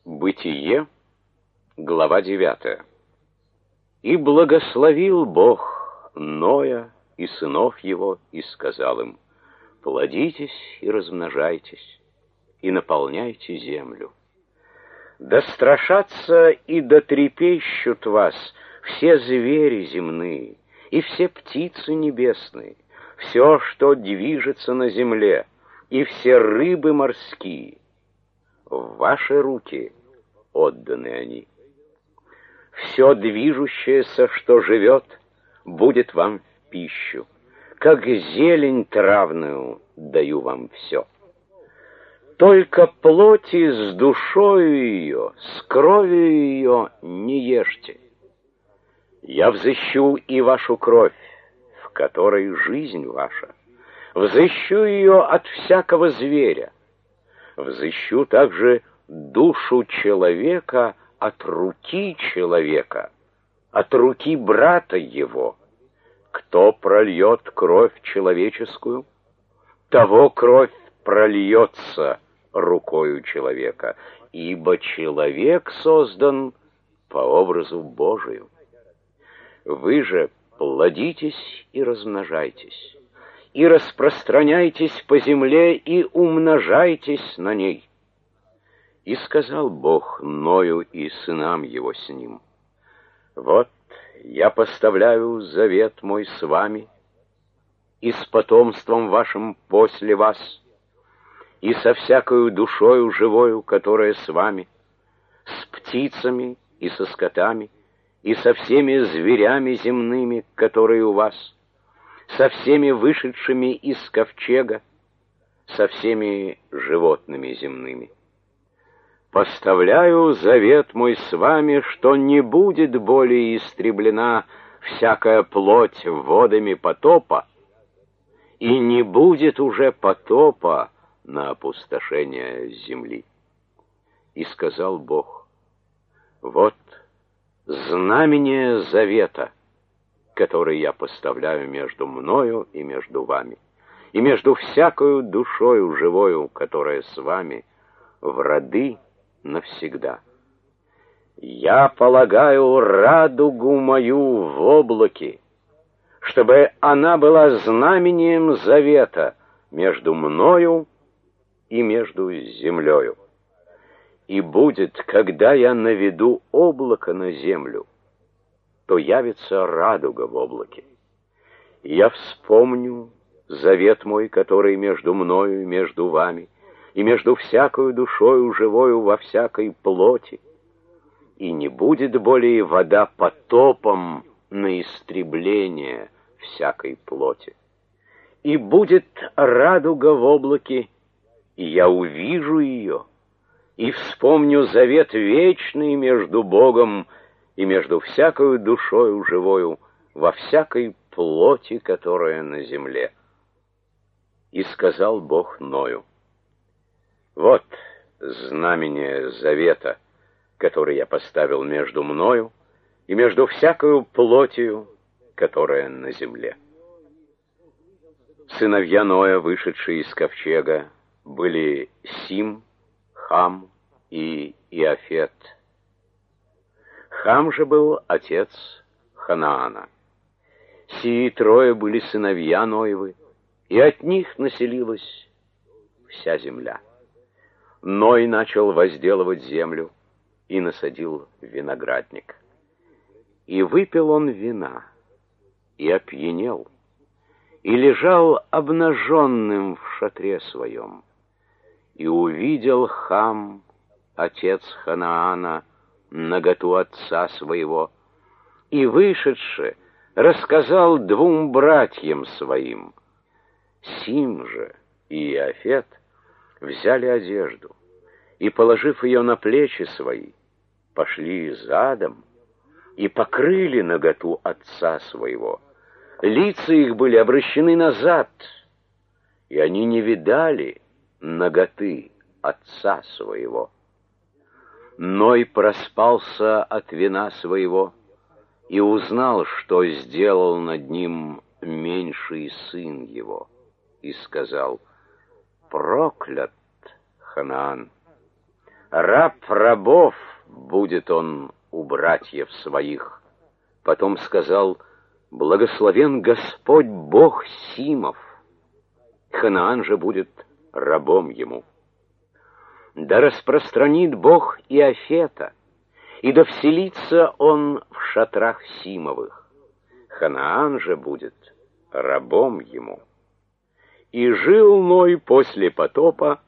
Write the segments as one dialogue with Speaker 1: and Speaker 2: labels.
Speaker 1: Бытие, глава 9. «И благословил Бог Ноя и сынов его, и сказал им: плодитесь и размножайтесь, и наполняйте землю. Да страшатся и дотрепещут вас все звери земные, и все птицы небесные, все, что движется на земле, и все рыбы морские. В ваши руки отданы они. Все движущееся, что живет, будет вам в пищу. Как зелень травную даю вам все. Только плоти с душою ее, с кровью ее не ешьте. Я взыщу и вашу кровь, в которой жизнь ваша. Взыщу ее от всякого зверя. Взыщу также душу человека от руки человека, от руки брата его. Кто прольет кровь человеческую, того кровь прольется рукою человека, ибо человек создан по образу Божию. Вы же плодитесь и размножайтесь, и распространяйтесь по земле, и умножайтесь на ней. И сказал Бог Ною и сынам его с ним: вот я поставляю завет мой с вами и с потомством вашим после вас, и со всякою душою живою, которая с вами, с птицами и со скотами, и со всеми зверями земными, которые у вас, со всеми вышедшими из ковчега, со всеми животными земными. Поставляю завет мой с вами, что не будет более истреблена всякая плоть водами потопа, и не будет уже потопа на опустошение земли. И сказал Бог: вот знамение завета, который я поставляю между мною и между вами, и между всякою душою живою, которая с вами, в роды навсегда. Я полагаю радугу мою в облаке, чтобы она была знамением завета между мною и между землею. И будет, когда я наведу облако на землю, то явится радуга в облаке. И я вспомню завет мой, который между мною и между вами, и между всякою душою живою во всякой плоти, и не будет более вода потопом на истребление всякой плоти. И будет радуга в облаке, и я увижу ее, и вспомню завет вечный между Богом и между всякою душою живою во всякой плоти, которая на земле. И сказал Бог Ною: вот знамение завета, который я поставил между мною и между всякою плотью, которая на земле. Сыновья Ноя, вышедшие из ковчега, были Сим, Хам и Иафет. Хам же был отец Ханаана. Сии трое были сыновья Ноевы, и от них населилась вся земля. Ной начал возделывать землю и насадил виноградник. И выпил он вина, и опьянел, и лежал обнаженным в шатре своем. И увидел Хам, отец Ханаана, наготу отца своего, и, вышедши, рассказал двум братьям своим. Сим же и Иафет взяли одежду и, положив ее на плечи свои, пошли задом и покрыли наготу отца своего. Лица их были обращены назад, и они не видали наготы отца своего. Ной проспался от вина своего и узнал, что сделал над ним меньший сын его, и сказал: проклят Ханаан, Раб рабов будет он у братьев своих. Потом сказал: благословен Господь Бог Симов. Ханаан же будет рабом ему. Да распространит Бог Иафета, и да вселится он в шатрах Симовых. Ханаан же будет рабом ему. И жил Ной после потопа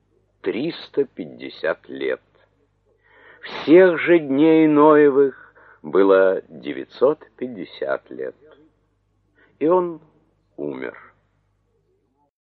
Speaker 1: 350 лет. Всех же дней Ноевых было 950 лет. И он умер.